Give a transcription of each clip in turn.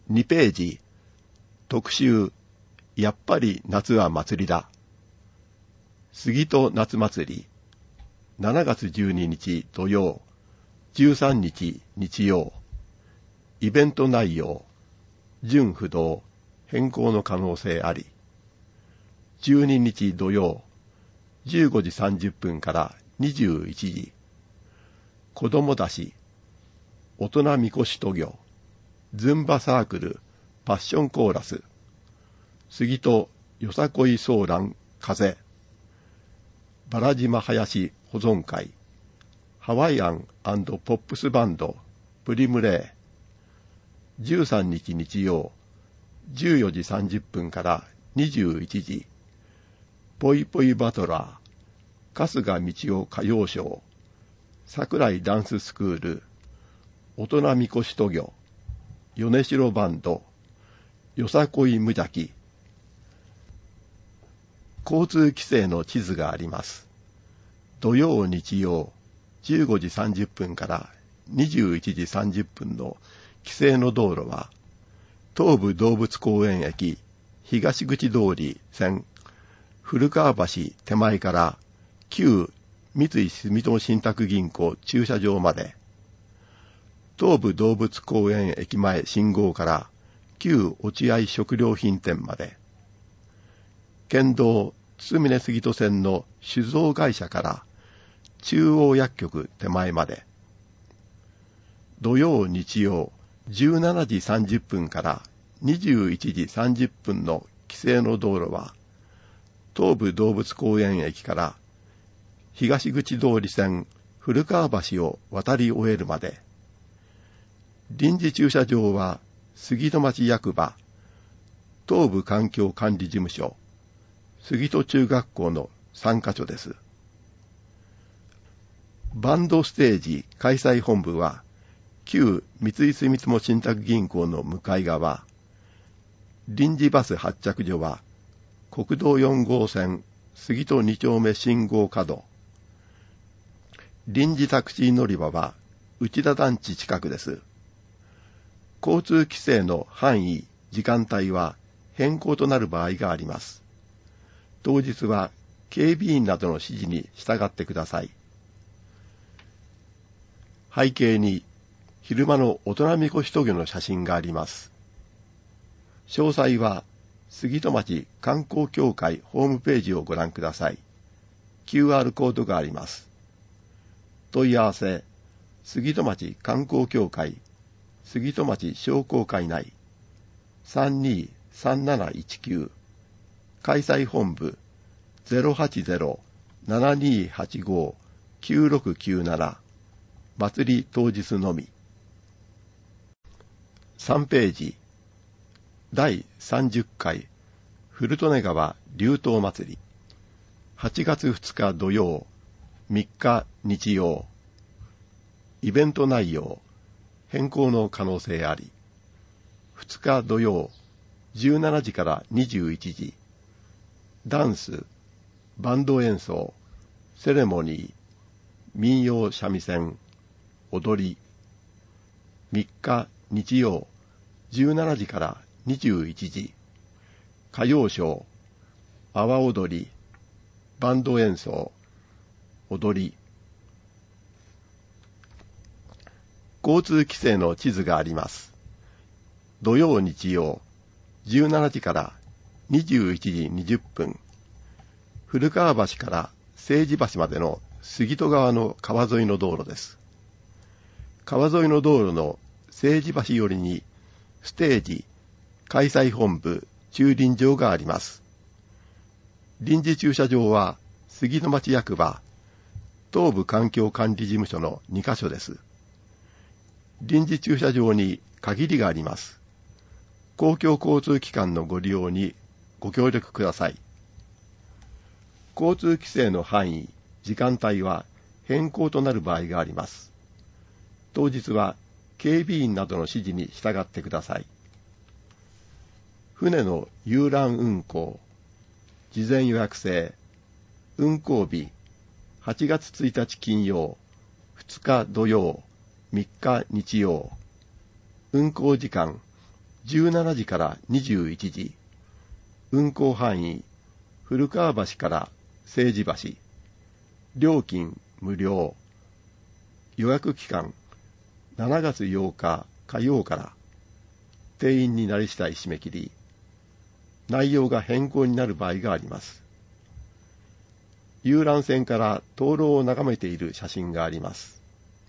2ページ、特集、やっぱり夏は祭りだ。杉戸夏祭り、7月12日土曜、13日日曜。イベント内容、準不動、変更の可能性あり。12日土曜、15時30分から21時。子供出し、大人みこし渡御、ズンバサークル、パッションコーラス、杉戸よさこいソーラン風、バラ島林保存会、ハワイアン&ポップスバンド、プリムレイ、13日日曜、14時30分から21時、ぽいぽいバトラー、春日道夫歌謡ショー、桜井ダンススクール、大人みこし渡御、米城バンド、よさこい無邪気。交通規制の地図があります。土曜日曜、15時30分から21時30分の規制の道路は、東武動物公園駅東口通り線古川橋手前から旧三井住友信託銀行駐車場まで、東武動物公園駅前信号から旧落合食料品店まで、県道津峰杉戸線の酒造会社から中央薬局手前まで、土曜日曜17時30分から21時30分の規制の道路は、東武動物公園駅から東口通り線古川橋を渡り終えるまで、臨時駐車場は杉戸町役場、東部環境管理事務所、杉戸中学校の3カ所です。バンドステージ開催本部は、旧三井住友信託銀行の向かい側、臨時バス発着所は、国道4号線杉戸2丁目信号角、臨時タクシー乗り場は内田団地近くです。交通規制の範囲、時間帯は変更となる場合があります。当日は警備員などの指示に従ってください。背景に昼間の大人みこし渡御の写真があります。詳細は杉戸町観光協会ホームページをご覧ください。QR コードがあります。問い合わせ、杉戸町観光協会杉戸町商工会内 323719 開催本部 080-7285-9697 祭り当日のみ。3ページ、第30回古利根川流湯祭り、8月2日土曜、3日日曜。イベント内容、変更の可能性あり。2日土曜、17時から21時。ダンス、バンド演奏、セレモニー、民謡三味線、踊り。3日日曜、17時から21時。歌謡ショー、阿波踊り、バンド演奏、踊り。交通規制の地図があります。土曜日曜、17時から21時20分。古川橋から政治橋までの杉戸川の川沿いの道路です。川沿いの道路の政治橋寄りにステージ、開催本部、駐輪場があります。臨時駐車場は杉戸町役場、東部環境管理事務所の2カ所です。臨時駐車場に限りがあります。公共交通機関のご利用にご協力ください。交通規制の範囲、時間帯は変更となる場合があります。当日は警備員などの指示に従ってください。船の遊覧運航、事前予約制、運航日、8月1日金曜、2日土曜、3日日曜。運航時間、 17時から21時、運行範囲、古川橋から政治橋、料金無料、予約期間、7月8日火曜から、定員になり次第締め切り、内容が変更になる場合があります。遊覧船から灯籠を眺めている写真があります。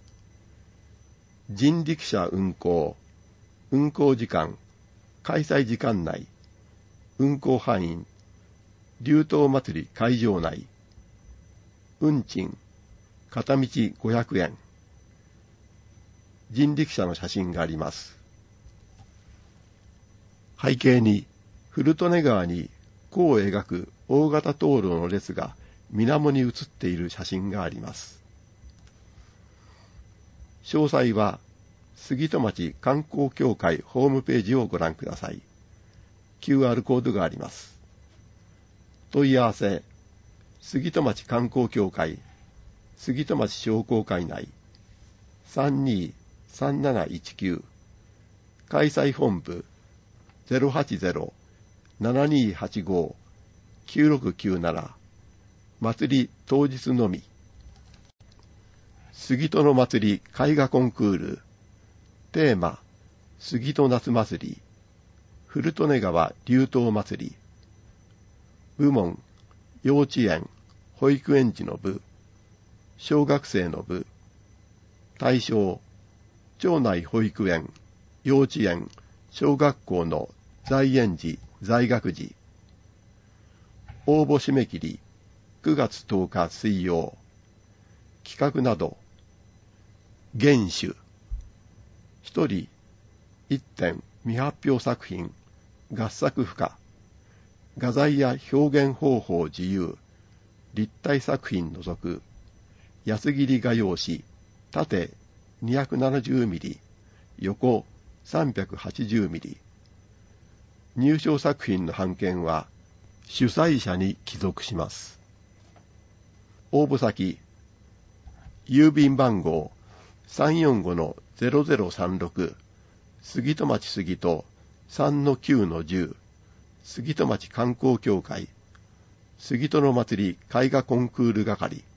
人力車運行、運行時間、開催時間内、運行範囲、流灯祭り会場内、運賃、片道500円。人力車の写真があります。背景に、古利根川に弧を描く大型灯籠の列が水面に写っている写真があります。詳細は、杉戸町観光協会ホームページをご覧ください。QR コードがあります。問い合わせ、杉戸町観光協会、杉戸町商工会内、32-3719、開催本部、080-7285-9697、祭り当日のみ。杉戸の祭り絵画コンクール、テーマ、杉戸夏祭り、古利根川流灯祭り、部門、幼稚園、保育園児の部、小学生の部、対象、町内保育園、幼稚園、小学校の在園児、在学児。応募締め切り、9月10日水曜。企画など、原種。一人、一点未発表作品、合作不可。画材や表現方法自由。立体作品除く。安切り画用紙、縦270ミリ、横380ミリ。入賞作品の版権は主催者に帰属します。応募先、郵便番号 345-0036 杉戸町杉戸 3-9-10 杉戸町観光協会杉戸の祭り絵画コンクール係